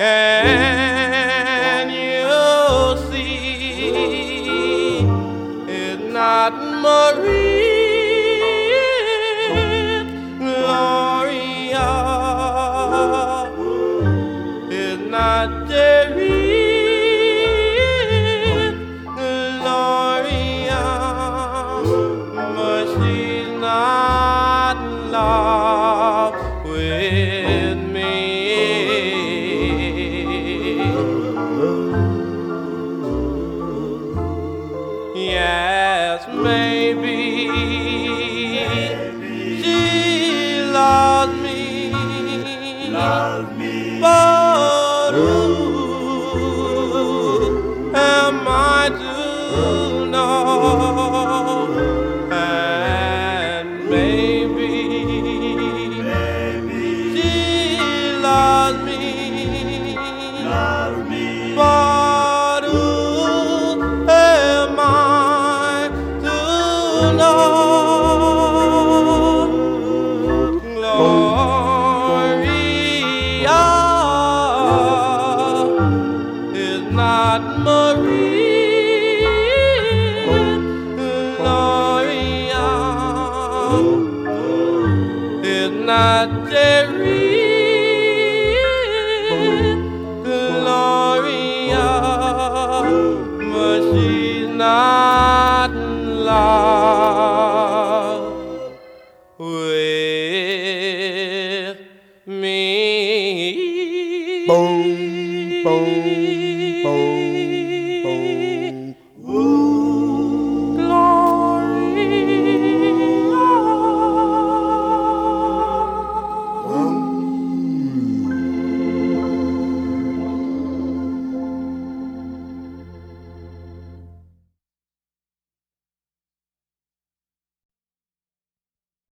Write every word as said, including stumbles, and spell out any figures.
And you'll see it's not Marie, Gloria, it's not Jerry, Gloria, but she's not in love with me. Yes, maybe, maybe she loves me, loves me. But who am I to know? And maybe, Maybe she loves me, loves me. but who am I to know? Gloria is not Marie, Gloria is not Jerry.